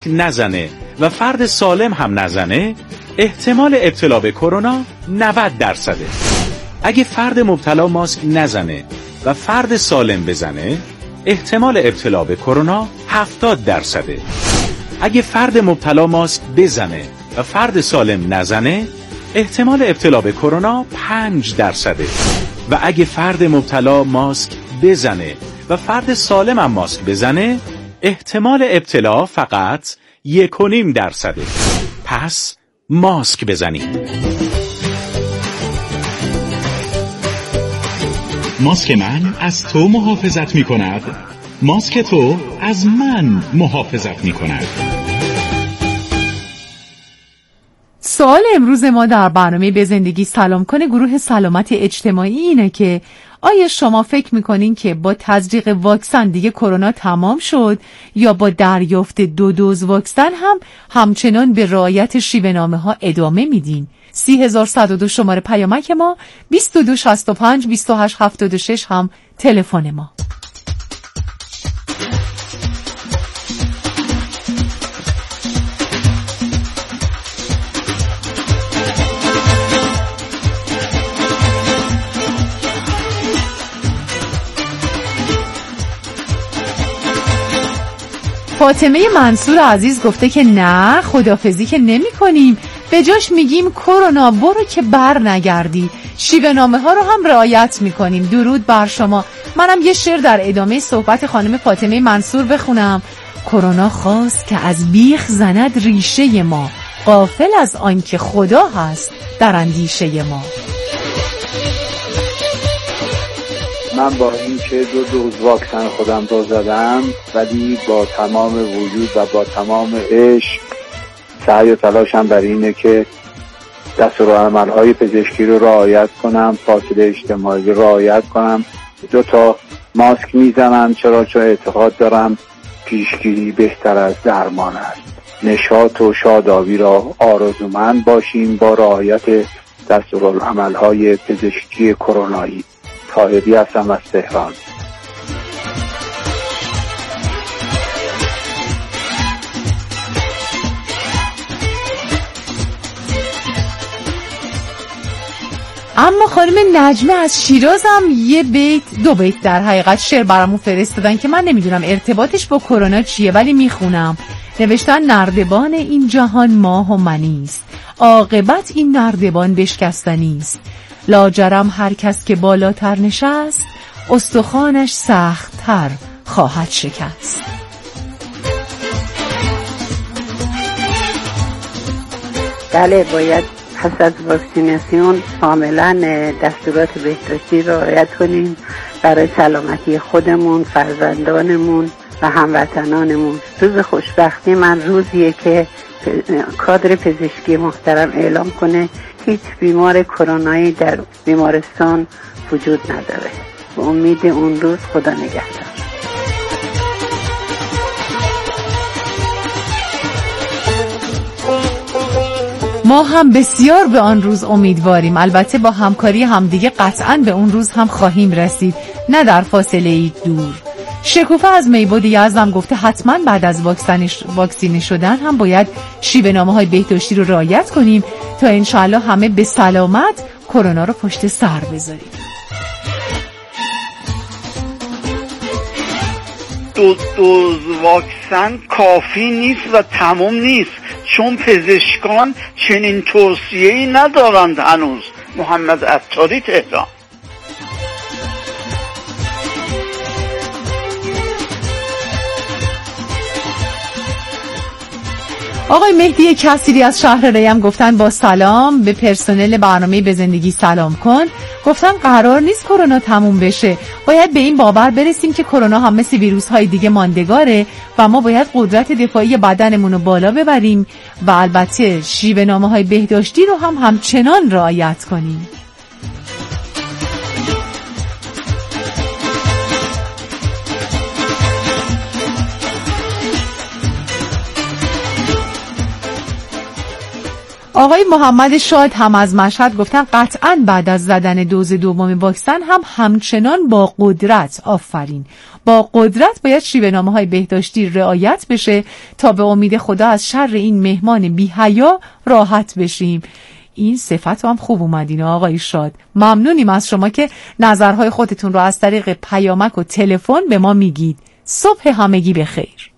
نزنه و فرد سالم هم نزنه، احتمال ابتلا به کرونا 90%. اگه فرد مبتلا ماسک نزنه و فرد سالم بزنه، احتمال ابتلا به کرونا 70%. اگه فرد مبتلا ماسک بزنه و فرد سالم نزنه، احتمال ابتلا به کرونا 5%. و اگه فرد مبتلا ماسک بزنه و فرد سالم هم ماسک بزنه، احتمال ابتلا فقط 1.5%. پس ماسک بزنید. ماسک من از تو محافظت می کند، ماسک تو از من محافظت می کند. سوال امروز ما در برنامه به زندگی سلام کنه گروه سلامت اجتماعی اینه که آیا شما فکر میکنین که با تزریق واکسن دیگه کرونا تمام شد یا با دریافت 2 دوز واکسن هم همچنان به رعایت شیوه‌نامه ها ادامه میدین؟ 30102 شماره پیامک ما، 2265 2876 هم تلفن ما. فاطمه منصور عزیز گفته که نه، خداحافظی که نمی کنیم، به جاش میگیم کرونا برو که بر نگردی، شیوه‌نامه ها رو هم رعایت میکنیم. درود بر شما. منم یه شعر در ادامه صحبت خانم فاطمه منصور بخونم. کرونا خواست که از بیخ زند ریشه ما، غافل از آن که خدا هست در اندیشه ما. من با این که 2 دوز واکسن خودم رو زدم، ولی با تمام وجود و با تمام عشق سعی و تلاشم برای اینه که دستورالعمل‌های پزشکی رو رعایت کنم، فاصله اجتماعی رو رعایت کنم. 2 تا ماسک میزنم چون اعتقاد دارم پیشگیری بهتر از درمان است. نشاط و شادابی را آرزومند باشیم با رعایت دستورالعمل‌های پزشکی کرونایی. طاهری هستم از تهران. اما خانم نجمه از شیراز هم 2 بیت در حقیقت شعر برامون فرستادن که من نمیدونم ارتباطش با کرونا چیه، ولی میخونم. نوشتن نردبان این جهان ماه و منیست، عاقبت این نردبان بشکستنیست. لاجرم هر کس که بالاتر نشست، استخوانش سخت‌تر خواهد شکست. بله، باید پس از واکسیناسیون کاملا دستورات بهداشتی را رعایت کنیم برای سلامتی خودمون، فرزندانمون و هموطنانمون. روز خوشبختی من روزیه که کادر پزشکی محترم اعلام کنه هیچ بیمار کرونایی در بیمارستان وجود نداره. به امید اون روز خدا نگهدار. ما هم بسیار به آن روز امیدواریم. البته با همکاری همدیگه قطعاً به اون روز هم خواهیم رسید، نه در فاصله دور. شکوفه از میبود یزدم گفته حتما بعد از واکسینه شدن هم باید شیوه‌نامه‌های بهداشتی رو رعایت کنیم تا انشاءالله همه به سلامت کرونا رو پشت سر بذاریم. 2 دوز واکسن کافی نیست و تمام نیست، چون پزشکان چنین توصیه‌ای ندارند هنوز. محمد عطاری، تهران. آقای مهدی کثیری از شهر ریم گفتن با سلام به پرسنل برنامه به زندگی سلام کن. گفتن قرار نیست کرونا تموم بشه، باید به این باور برسیم که کرونا هم مثل ویروس های دیگه ماندگاره و ما باید قدرت دفاعی بدنمون رو بالا ببریم و البته شیوه‌نامه های بهداشتی رو هم همچنان رعایت کنیم. آقای محمد شاد هم از مشهد گفتن قطعاً بعد از زدن دوز دوم واکسن هم همچنان با قدرت، آفرین، با قدرت باید شیوه‌نامه‌های بهداشتی رعایت بشه تا به امید خدا از شر این مهمان بی‌حیا راحت بشیم. این صفت هم خوب اومدین آقای شاد. ممنونیم از شما که نظرهای خودتون رو از طریق پیامک و تلفن به ما میگید. صبح همگی بخیر.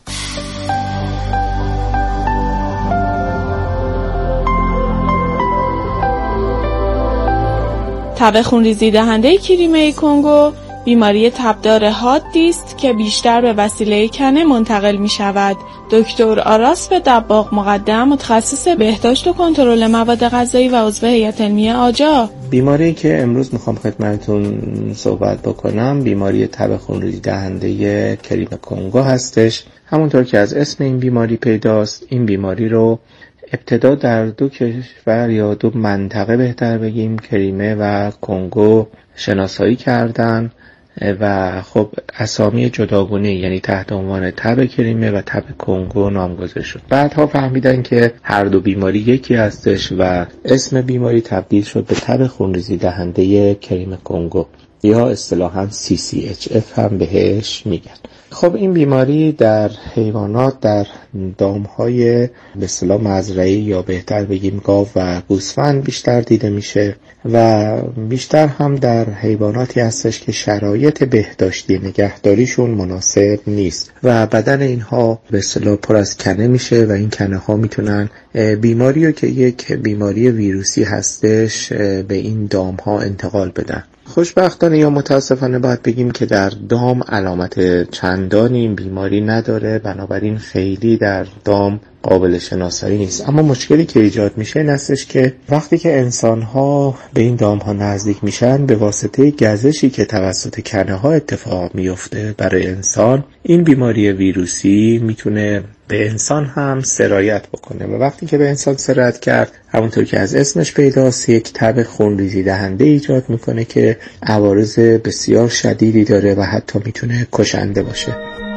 تب خونریزی دهنده کریمه کنگو بیماری تبدار حادی است که بیشتر به وسیله کنه منتقل می شود. دکتر آراس دباغ مقدم، متخصص بهداشت و کنترل مواد غذایی و عضو هیئت علمی آجا. بیماری که امروز میخوام خدمتتون صحبت بکنم بیماری تب خونریزی دهنده کریم کنگو هستش. همونطور که از اسم این بیماری پیداست، این بیماری رو ابتدا در 2 کشور یا 2 منطقه بهتر بگیم، کریمه و کنگو، شناسایی کردن و خب اسامی جداگانه، یعنی تحت عنوان تب کریمه و تب کنگو نامگذاری شد. بعدها فهمیدن که هر دو بیماری یکی هستش و اسم بیماری تبدیل شد به تب خونریزی دهنده کریم کنگو یا اصطلاحاً CCHF هم بهش میگن. خب این بیماری در حیوانات، در دامهای به اصطلاح مزرعی یا بهتر بگیم گاو و گوسفند بیشتر دیده میشه و بیشتر هم در حیواناتی هستش که شرایط بهداشتی نگهداریشون مناسب نیست و بدن اینها به اصطلاح پر از کنه میشه و این کنه ها میتونن بیماری رو که یک بیماری ویروسی هستش به این دام ها انتقال بدن. خوشبختانه یا متاسفانه باید بگیم که در دام علامت چندانی این بیماری نداره، بنابراین خیلی در دام قابل شناسایی نیست. اما مشکلی که ایجاد میشه این هستش که وقتی که انسان‌ها به این دام‌ها نزدیک میشن، به واسطه گزشی که توسط کنه ها اتفاق میفته برای انسان، این بیماری ویروسی میتونه به انسان هم سرایت بکنه و وقتی که به انسان سرایت کرد، همونطور که از اسمش پیداست، یک تب خونریزی دهنده ایجاد میکنه که عوارض بسیار شدیدی داره و حتی میتونه کشنده باشه.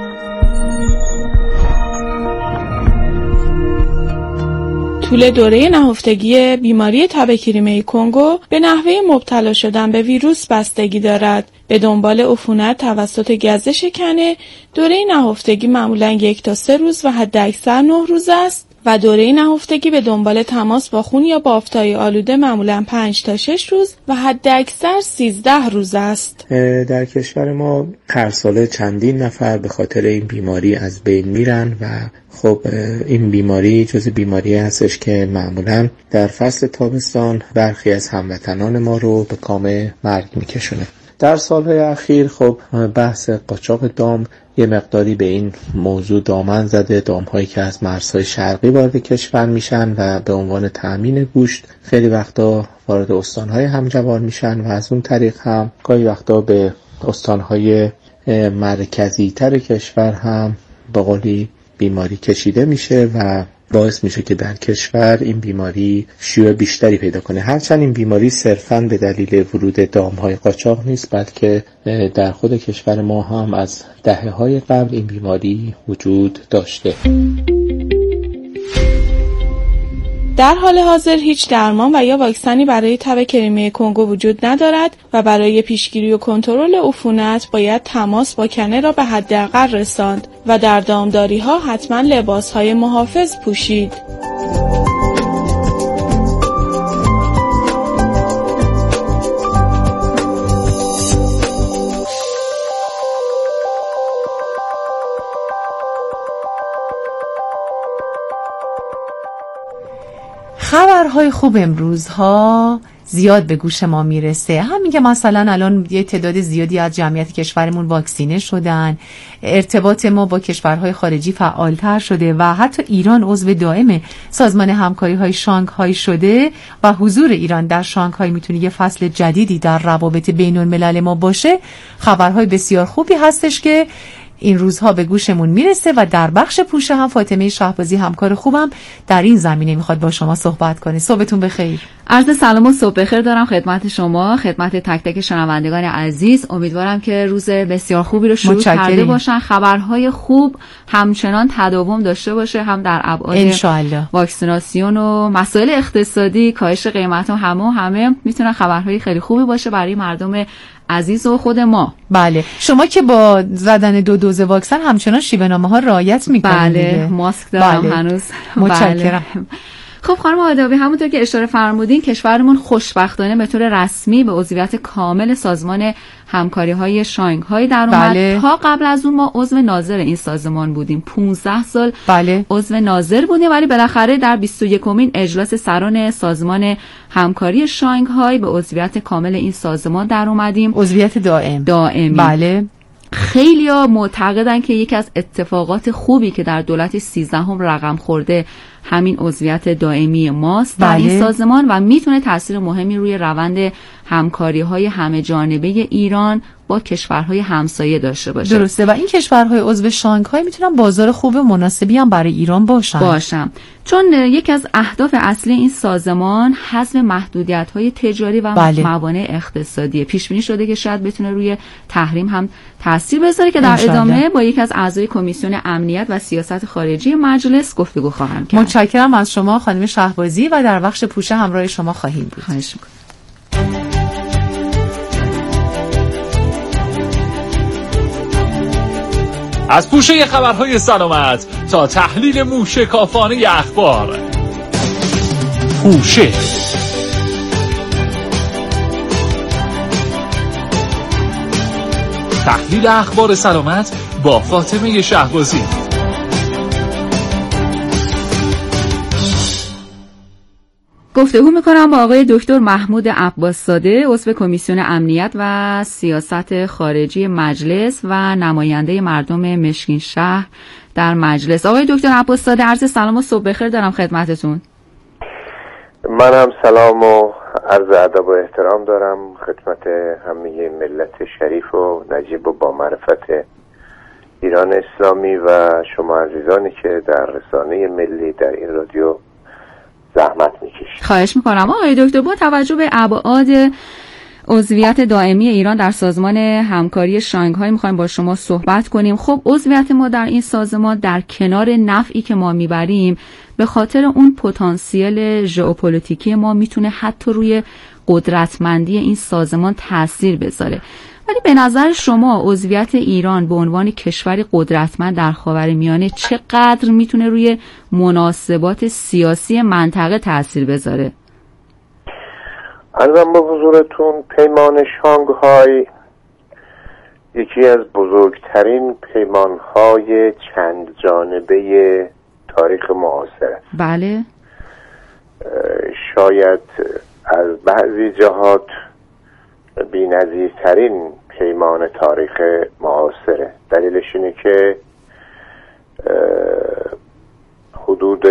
طول دوره نهفتگی بیماری تب کریمه کنگو به نحوه مبتلا شدن به ویروس بستگی دارد. به دنبال عفونت توسط گزش کنه، دوره نهفتگی معمولاً 1 تا 3 روز و حداکثر 9 روز است و دوره نهفتگی به دنبال تماس با خون یا بافت‌های آلوده معمولاً 5 تا 6 روز و حداکثر 13 روز است. در کشور ما هر ساله چندین نفر به خاطر این بیماری از بین میرن و خب این بیماری جز بیماری هستش که معمولاً در فصل تابستان برخی از هموطنان ما رو به کام مرگ میکشونه. در سالهای اخیر خب بحث قاچاق دام یه مقداری به این موضوع دامن زده. دام‌هایی که از مرزهای شرقی وارد کشور میشن و به عنوان تأمین گوشت خیلی وقتا وارد استان‌های همجوار میشن و از اون طریق هم گاهی وقتا به استان‌های مرکزی تر کشور هم به قولی بیماری کشیده میشه و باعث میشه که در کشور این بیماری شیوع بیشتری پیدا کنه. هرچند این بیماری صرفاً به دلیل ورود دام‌های قاچاق نیست، بلکه در خود کشور ما هم از دهه‌های قبل این بیماری وجود داشته. در حال حاضر هیچ درمان و یا واکسنی برای تب کریمه کنگو وجود ندارد و برای پیشگیری و کنترل عفونت باید تماس با کنه را به حداقل رساند و در دامداری‌ها حتما لباس‌های محافظ پوشید. خبرهای خوب امروزها زیاد به گوش ما میرسه. همین که مثلا الان یه تعداد زیادی از جمعیت کشورمون واکسینه شدن، ارتباط ما با کشورهای خارجی فعالتر شده و حتی ایران عضو دائم سازمان همکاری‌های شانگهای شده و حضور ایران در شانگهای میتونه یه فصل جدیدی در روابط بین‌الملل ما باشه. خبرهای بسیار خوبی هستش که این روزها به گوشمون میرسه و در بخش پوشه هم فاطمه شهبازی همکار خوبم در این زمینه میخواد با شما صحبت کنه. صبحتون بخیر. عرض سلام و صبح بخیر دارم خدمت شما، خدمت تک تک شنوندگان عزیز. امیدوارم که روز بسیار خوبی رو شروع کرده باشن، خبرهای خوب همچنان تداوم داشته باشه، هم در ابعاد واکسیناسیون و مسائل اقتصادی، کاهش قیمت و همه میتونن خبرهای خیلی خوبی باشه برای مردم عزیز و خود ما. بله، شما که با زدن 2 دوز واکسن همچنان شیوه‌نامه‌ها رعایت می‌کنید. بله، ماسک دارم هنوز. متشکرم. خب خانم آدابی، همونطور که اشاره فرمودین کشورمون خوشبختانه به طور رسمی به عضویت کامل سازمان همکاری‌های شانگهای در اومد. بله. تا قبل از اون ما عضو ناظر این سازمان بودیم، 15 سال بله. عضو ناظر بودیم، ولی بالاخره در 21مین اجلاس سران سازمان همکاری شانگهای به عضویت کامل این سازمان در اومدیم. عضویت دائمی. بله. خیلی‌ها معتقدن که یکی از اتفاقات خوبی که در دولت 13 رقم خورده همین عضویت دائمی ماست در این سازمان و میتونه تاثیر مهمی روی روند همکاری‌های همه جانبه ایران با کشورهای همسایه داشته باشه. درسته، و این کشورهای عضو شانگهای میتونن بازار خوب و مناسبی هم برای ایران باشن. چون یکی از اهداف اصلی این سازمان حذف محدودیت‌های تجاری و موانع اقتصادی. پیش بینی شده که شاید بتونه روی تحریم هم تاثیر بذاره که در ادامه با یکی از اعضای کمیسیون امنیت و سیاست خارجی مجلس گفتگو خواهم کرد. متشکرم از شما خانم شهبازی و در بخش پوشه همراه شما خواهیم بود. خواهش می‌کنم. از پوشه خبرهای سلامت تا تحلیل موشکافانه اخبار. پوشه تحلیل اخبار سلامت با فاطمه شهبازی. گفتگو میکنم با آقای دکتر محمود عباس‌زاده، عضو کمیسیون امنیت و سیاست خارجی مجلس و نماینده مردم مشکین شهر در مجلس. آقای دکتر عباس‌زاده، عرض سلام و صبح بخیر دارم خدمتتون. منم سلام و عرض ادب و احترام دارم خدمت همه ملت شریف و نجیب و با معرفت ایران اسلامی و شما عزیزانی که در رسانه ملی در این رادیو زحمت میکشید. خواهش میکنم. آقای دکتر، با توجه به ابعاد عضویت دائمی ایران در سازمان همکاری شانگهای میخوایم با شما صحبت کنیم. خب عضویت ما در این سازمان در کنار نفعی که ما میبریم به خاطر اون پتانسیل ژئوپلیتیکی ما میتونه حتی روی قدرتمندی این سازمان تاثیر بذاره. ولی به نظر شما عضویت ایران به عنوان کشوری قدرتمند در خاورمیانه چقدر میتونه روی مناسبات سیاسی منطقه تاثیر بذاره؟ عرضم به حضورتون پیمان شانگهای یکی از بزرگترین پیمانهای چند جانبه تاریخ معاصر است. بله. شاید از بعضی جهات بی‌نظیرترین پیمان تاریخ معاصره. دلیلش اینه که حدود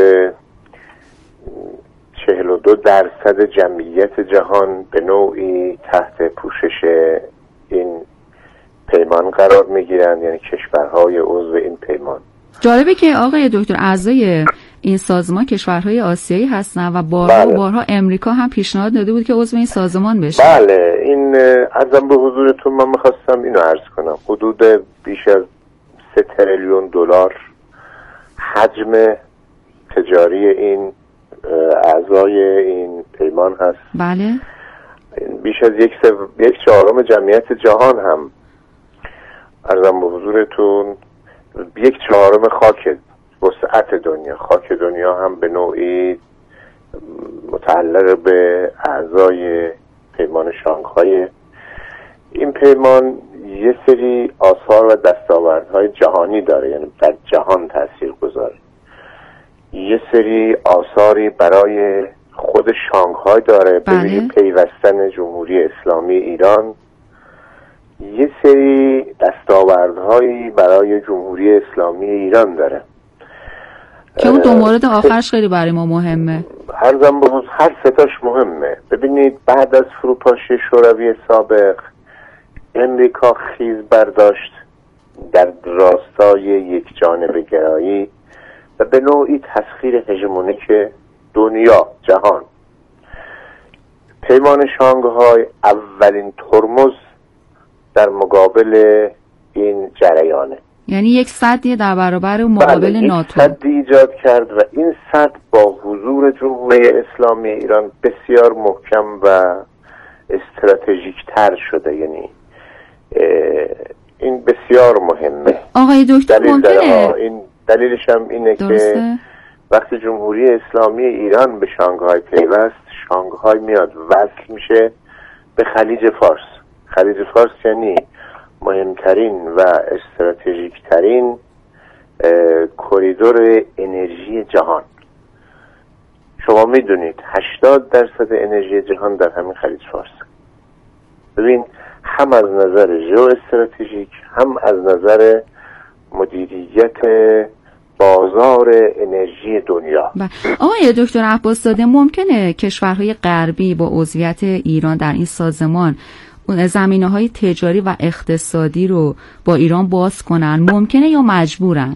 42% جمعیت جهان به نوعی تحت پوشش این پیمان قرار میگیرند، یعنی کشورهای عضو این پیمان. جالبه که آقای دکتر اعضای این سازمان کشورهای آسیایی هستن و بارها امریکا هم پیشنهاد داده بود که عضو این سازمان بشه. بله، این عرضم به حضورتون من میخواستم اینو عرض کنم. حدود بیش از 3 تریلیون دلار حجم تجاری این اعضای این پیمان هست. بله. بیش از 1/4 جمعیت جهان هم عرضم به حضورتون 1/4 خاک وسعت دنیا، خاک دنیا هم به نوعی متعلق به اعضای پیمان شانگهای. این پیمان یه سری آثار و دستاوردهای جهانی داره، یعنی در جهان تأثیر گذاره. یه سری آثاری برای خود شانگهای داره، به ویژه پیوستن جمهوری اسلامی ایران. یه سری دستاوردهایی برای جمهوری اسلامی ایران داره که اون 2 مورد آخرش خیلی برای ما مهمه. عرضم به هر ستاش مهمه. ببینید بعد از فروپاشی شوروی سابق امریکا خیز برداشت در راستای یک جانبه گرایی و به نوعی تسخیر هژمونیک دنیا، جهان. پیمان شانگهای اولین ترمز در مقابل این جریانه، یعنی یک سدی در برابر مقابل ناتو. یک سدی ایجاد کرد و این سد با حضور جمهوری اسلامی ایران بسیار محکم و استراتژیک تر شده. یعنی این بسیار مهمه. آقای دکتر ممکنه این دلیلش هم اینه درسته؟ که وقتی جمهوری اسلامی ایران به شانگهای پیوست، شانگهای میاد وصل میشه به خلیج فارس. خلیج فارس یعنی مهمترین و استراتژیک ترین کریدور انرژی جهان. شما میدونید 80% انرژی جهان در همین خلیج فارس. ببین، هم از نظر ژئواستراتژیک هم از نظر مدیریت بازار انرژی دنیا. آقای دکتر عباس زاده، ممکنه کشورهای غربی با عضویت ایران در این سازمان زمینه‌های تجاری و اقتصادی رو با ایران باز کنن؟ ممکنه یا مجبورن؟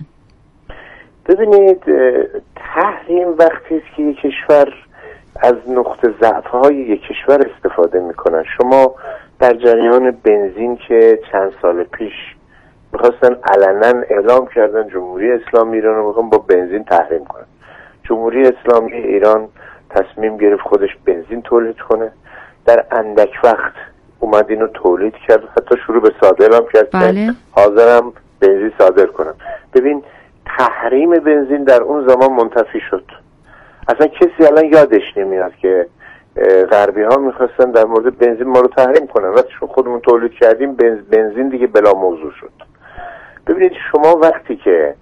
ببینید، تحریم وقتی است که یک کشور از نقطه ضعف‌های یک کشور استفاده میکنن. شما در جریان بنزین که چند سال پیش میخواستن علنا اعلام کردن جمهوری اسلامی ایران رو میخوان با بنزین تحریم کنن، جمهوری اسلامی ایران تصمیم گرفت خودش بنزین تولید کنه. در اندک وقت اومد اینو تولید کرد، حتی شروع به صادر هم کرد. بله. حاضرم بنزین صادر کنم. ببین، تحریم بنزین در اون زمان منتفی شد. اصلا کسی الان یادش نمیاد که غربی ها میخواستن در مورد بنزین ما رو تحریم کنن. وقتی خودمون تولید کردیم بنزین دیگه بلا موضوع شد. ببینید، شما وقتی که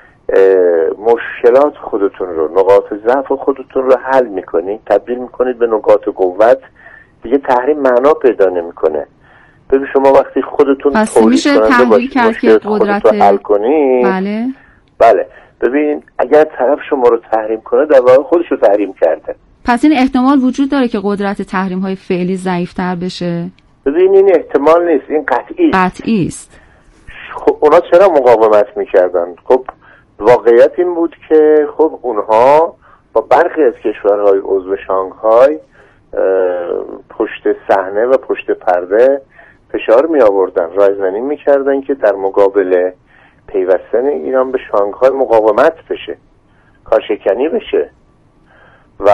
مشکلات خودتون رو، نقاط ضعف خودتون رو حل میکنید، تبدیل میکنید به نقاط قوت، دیگه تحریم معنا پیدا نمیکنه. ببین، شما وقتی خودتون تولید کننده باشید، مشکلات خودتون رو حل کنید. بله. ببین، اگر طرف شما رو تحریم کنه، در واقع خودش رو تحریم کرده. پس این احتمال وجود داره که قدرت تحریم های فعلی ضعیفتر بشه؟ ببین، این احتمال نیست، این قطعی است. خب اونا چرا مقاومت میکردن؟ خب واقعیت این بود که خب اونها با برخی از کشورهای عضو شانگهای پشت صحنه و پشت پرده فشار می آوردن، رایزنی می کردن که در مقابل پیوستن ایران به شانگهای مقاومت بشه، کارشکنی بشه. و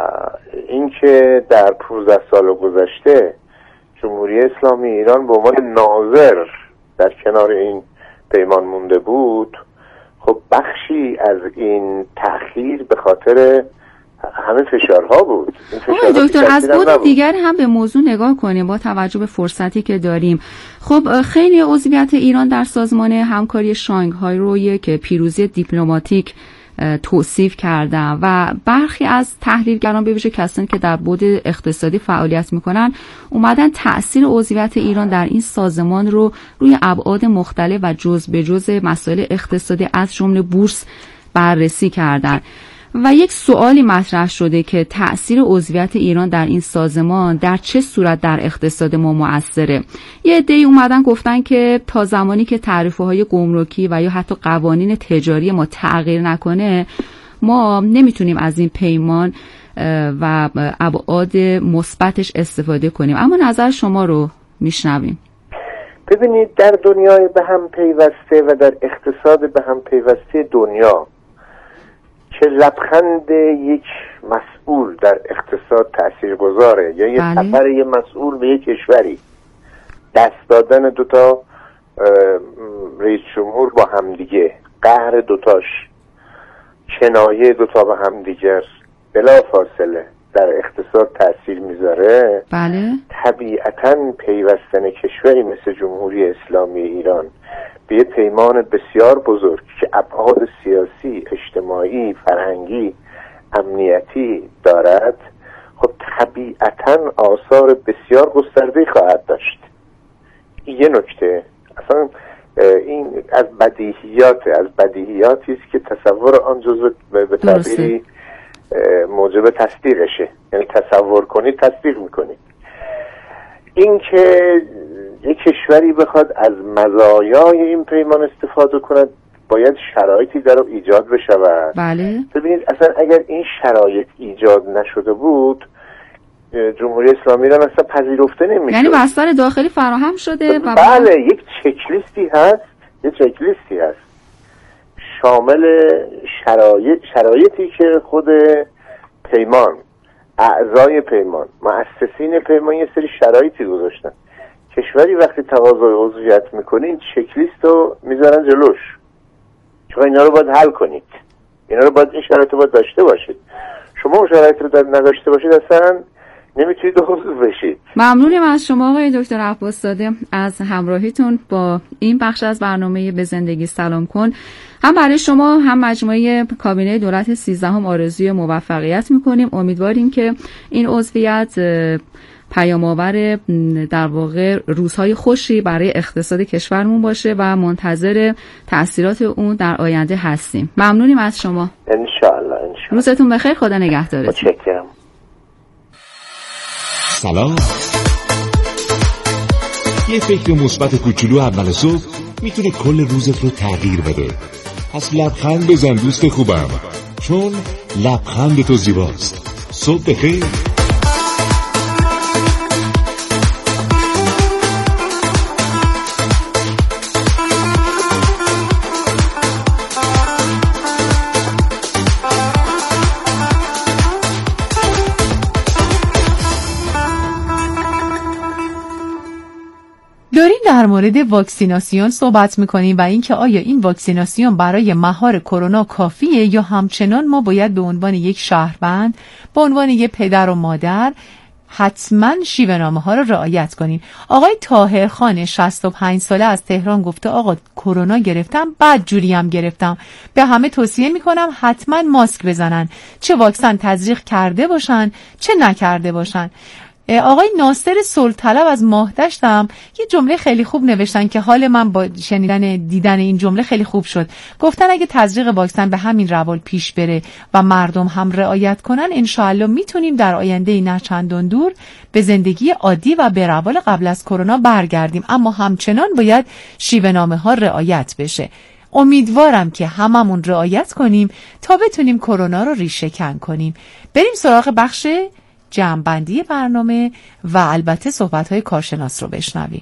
اینکه در 15 سال گذشته جمهوری اسلامی ایران به عنوان ناظر در کنار این پیمان مونده بود، خب بخشی از این تأخیر به خاطر همه فشارها بود. دکتر، از بود دیگر هم به موضوع نگاه کنیم با توجه به فرصتی که داریم. خب خیلی عضویت ایران در سازمان همکاری شانگهای رو که پیروزی دیپلماتیک توصیف کردن و برخی از تحلیلگران به ویژه کسانی که در بعد اقتصادی فعالیت میکنن اومدن تأثیر عضویت ایران در این سازمان رو روی ابعاد مختلف و جزء به جزء مسائل اقتصادی از جمله بورس بررسی کردن و یک سوالی مطرح شده که تأثیر عضویت ایران در این سازمان در چه صورت در اقتصاد ما مؤثره. یه عده‌ای اومدن گفتن که تا زمانی که تعرفه‌های گمرکی و یا حتی قوانین تجاری ما تغییر نکنه ما نمیتونیم از این پیمان و ابعاد مثبتش استفاده کنیم. اما نظر شما رو میشنویم. ببینید، در دنیای به هم پیوسته و در اقتصاد به هم پیوسته دنیا که لبخند یک مسئول در اقتصاد تاثیرگذاره یا یه سفر یه مسئول به یک کشوری، دست دادن دوتا رئیس جمهور با همدیگه، قهر دوتاش، کنایه دوتا با همدیگر بلا فاصله در اقتصاد تاثیر میذاره. بله. طبیعتاً پیوستن کشوری مثل جمهوری اسلامی ایران به یه پیمان بسیار بزرگ که ابعاد سیاسی، اجتماعی، فرهنگی، امنیتی دارد، خب طبیعتاً آثار بسیار گسترده‌ای خواهد داشت. یه نکته، اصلا این از بدیهیاتی است که تصور آن جزء به تعبیری موجب تصدیقشه. یعنی تصور کنید تصدیق میکنید. این که یک کشوری بخواد از مزایای این پیمان استفاده کند باید شرایطی در رو ایجاد بشود. بله. ببینید اصلا اگر این شرایط ایجاد نشده بود جمهوری اسلامی را مثلا پذیرفته نمیشد. یعنی بستر داخلی فراهم شده و بله یک چکلیستی هست شامل شرایطی که خود پیمان، اعضای پیمان، مؤسسین پیمان یه سری شرایطی گذاشتن. کشوری وقتی تقاضای عضویت میکنه این چکلیست رو میذارن جلوش، چون اینا رو باید حل کنید، این شرایط رو باید داشته باشید. شما اون شرایط رو نداشته باشید اصلا نمیتونید عضو بشید. ممنونیم از شما آقای دکتر عباس زاده از همراهیتون با این بخش از برنامه به زندگی سلام کن. هم برای شما هم مجموعه کابینه دولت 13 آرزوی موفقیت میکنیم. امیدواریم که این عضویت پیام‌آور در واقع روزهای خوشی برای اقتصاد کشورمون باشه و منتظر تأثیرات اون در آینده هستیم. ممنونیم از شما. انشاءالله. روزتون بخیر، خدا نگهدارتون. متشکرم. سلام. یه فکر مثبت کوچولو اول صبح میتونه کل روزت رو تغییر بده. پس لبخند بزن دوست خوبم، چون لبخند تو زیباست. صبح بخیر. داریم در مورد واکسیناسیون صحبت میکنیم و اینکه آیا این واکسیناسیون برای مهار کرونا کافیه یا همچنان ما باید به عنوان یک شهروند، به عنوان یک پدر و مادر حتما شیوه‌نامه ها رو رعایت کنیم. آقای طاهرخان 65 ساله از تهران گفته آقا کرونا گرفتم، بعد جوری هم گرفتم، به همه توصیه میکنم حتما ماسک بزنن، چه واکسن تزریق کرده باشن چه نکرده باشن. آقای ناصر صلح‌طلب از ماهدشتم یه جمله خیلی خوب نوشتن که حال من با دیدن این جمله خیلی خوب شد. گفتن اگه تزریق واکسن به همین روال پیش بره و مردم هم رعایت کنن انشاءالله میتونیم در آینده نه چندان دور به زندگی عادی و به روال قبل از کرونا برگردیم، اما همچنان باید شیوه‌نامه ها رعایت بشه. امیدوارم که هممون رعایت کنیم تا بتونیم کرونا رو ریشه‌کن کنیم. بریم سراغ بخش جمع‌بندی برنامه و البته صحبت‌های کارشناس رو بشنویم.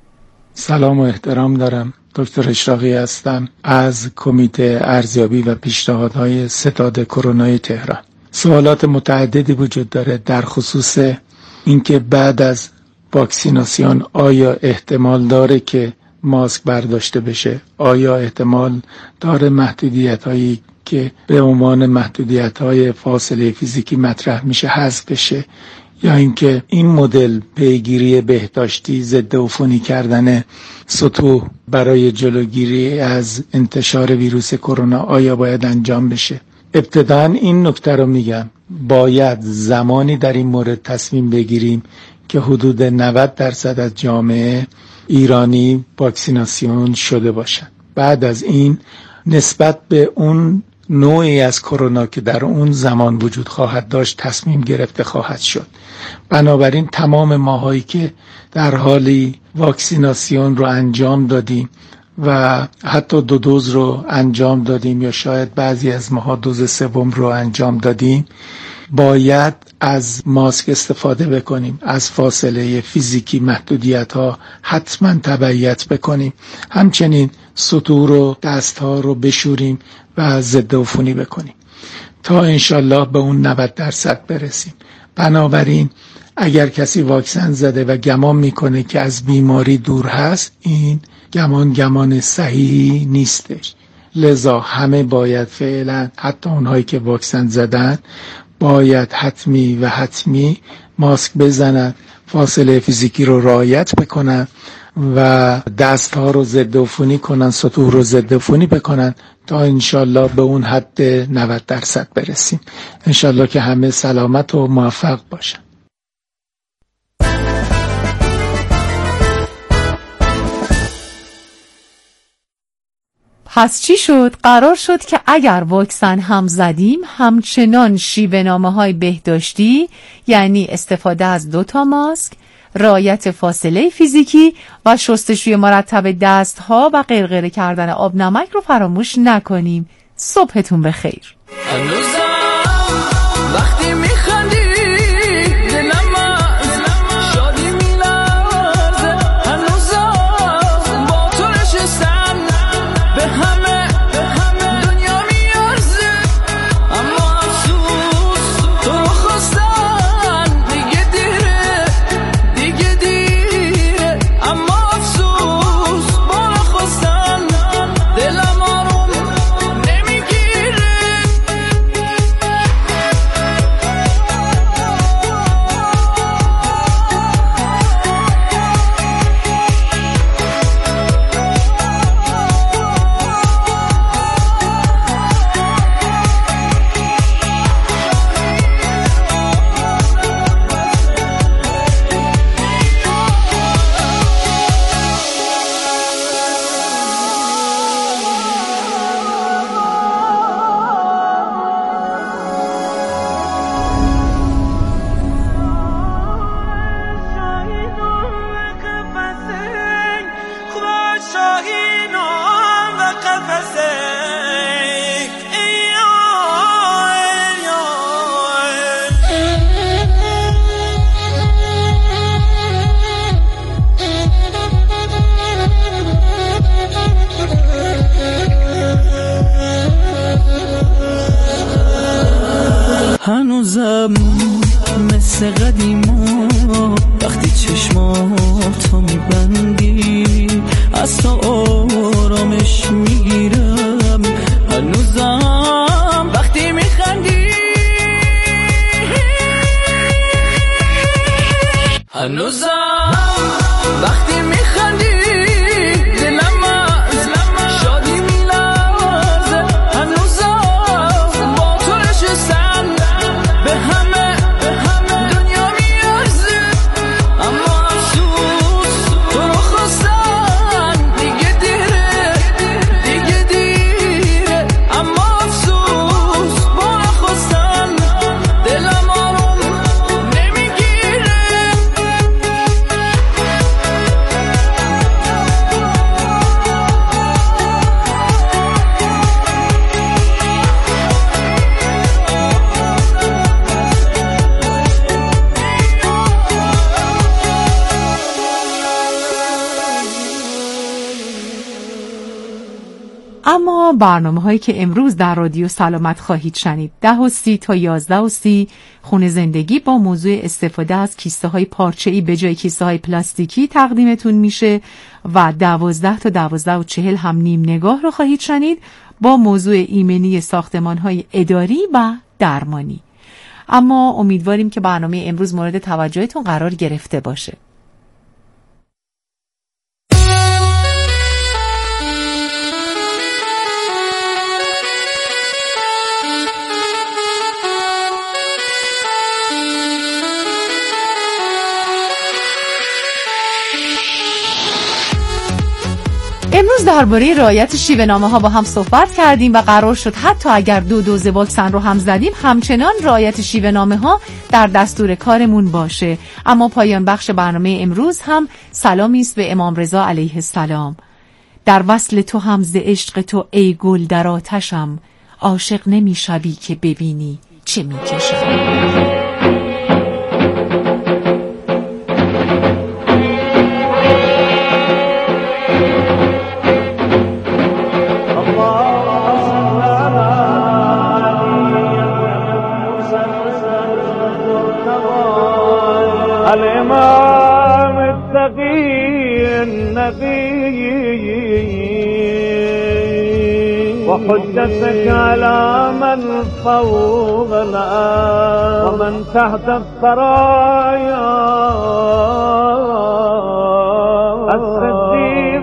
سلام و احترام دارم. دکتر اشراقی هستم از کمیته ارزیابی و پیشنهادهای ستاد کرونای تهران. سوالات متعددی وجود داره در خصوص اینکه بعد از واکسیناسیون آیا احتمال داره که ماسک برداشته بشه؟ آیا احتمال داره محدودیت‌هایی که به عنوان محدودیت‌های فاصله فیزیکی مطرح میشه حذف بشه؟ یا اینکه این مدل پیگیری بهداشتی ضد عفونی کردن سطوح برای جلوگیری از انتشار ویروس کرونا آیا باید انجام بشه؟ ابتداً این نکته رو میگم، باید زمانی در این مورد تصمیم بگیریم که حدود 90% از جامعه ایرانی واکسیناسیون شده باشن. بعد از این نسبت به اون نوعی از کرونا که در اون زمان وجود خواهد داشت تصمیم گرفته خواهد شد. بنابراین تمام ماهایی که در حالی واکسیناسیون رو انجام دادیم و حتی 2 دوز رو انجام دادیم یا شاید بعضی از ماها دوز سوم رو انجام دادیم، باید از ماسک استفاده بکنیم، از فاصله فیزیکی محدودیت ها حتما تبعیت بکنیم، همچنین سطور و دست ها رو بشوریم و ضد عفونی بکنیم تا انشالله به اون 90% برسیم. بنابراین اگر کسی واکسن زده و گمان میکنه که از بیماری دور هست، این گمان صحیحی نیستش. لذا همه باید فعلا، حتی اونهایی که واکسن زدن، باید حتمی ماسک بزنن، فاصله فیزیکی رو رعایت بکنن و دست ها رو ضد عفونی کنن، سطوح رو ضد عفونی بکنن تا انشالله به اون حد 90% برسیم. انشالله که همه سلامت و موفق باشن. پس چی شد؟ قرار شد که اگر واکسن هم زدیم همچنان شیوه‌نامه‌های بهداشتی، یعنی استفاده از 2 تا ماسک، رعایت فاصله فیزیکی و شستشوی مرتب دستها و غرغره کردن آب نمک رو فراموش نکنیم. صبحتون بخیر. وقتی میخندی دلم از شادی میلرزه، هنوزم با تو نشستم به همه دنیا میارزه، اما افسوس تو رو خواستن دیگه دیره، اما افسوس با رو خواستن دلم آروم نمیگیره. هنوزم مثل قدیما وقتی چشماتو میبندی از تو آرامش میگیرم، هنوزم وقتی میخندی، هنوزم وقتی میخندی دلم از شادی میلرزه، هنوزم با تو نشستم به همه دنیا میارزه، اما افسوس تو رو خواستن دیگه دیره، اما افسوس با رو خواستن دلم آروم نمیگیره. اما برنامه هایی که امروز در رادیو سلامت خواهید شنید 10:30 تا 11:30 خونه زندگی با موضوع استفاده از کیسه های پارچه‌ای به جای کیسه های پلاستیکی تقدیمتون میشه و 12 تا 12:40 هم نیم نگاه رو خواهید شنید با موضوع ایمنی ساختمان های اداری و درمانی. اما امیدواریم که برنامه امروز مورد توجهتون قرار گرفته باشه. امروز درباره رعایت شیوه‌نامه‌ها با هم صحبت کردیم و قرار شد حتی اگر 2 دوز واکسن رو هم زدیم همچنان رعایت شیوه‌نامه‌ها در دستور کارمون باشه. اما پایان بخش برنامه امروز هم سلامی است به امام رضا علیه السلام. در وصل تو هم ز عشق تو ای گل در آتشم، عاشق نمی‌شوی که ببینی چه می‌کشم. الإمام التقي النبي وحجتك على من فوق الأرض ومن تحت الثرايا الصديق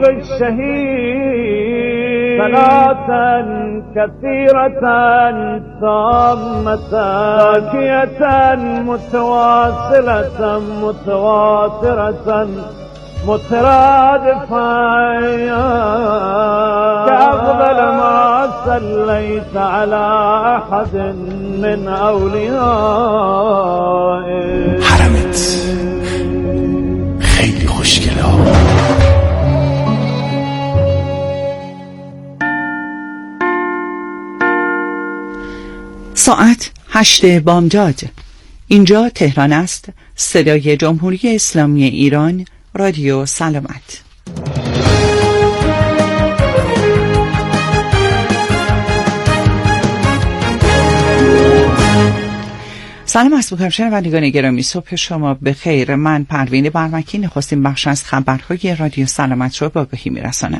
الشهيد صلاة كثيرة تامة زاكية متواصلة متواترة مترادفة كأفضل ما صليت على أحد من أوليائك. حرمت مشکلات. ساعت 8 بامداد. اینجا تهران است. صدای جمهوری اسلامی ایران، رادیو سلامت. سلام عرض می‌کنم شنوندگان گرامی، صبح شما بخیر. من پروین برمکی نخستین بخش از خبرهای رادیو سلامت را با آگاهی می‌رسانم.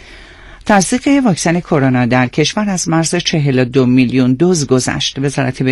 تزریق واکسن کرونا در کشور از مرز 42 میلیون دوز گذشت. وزارت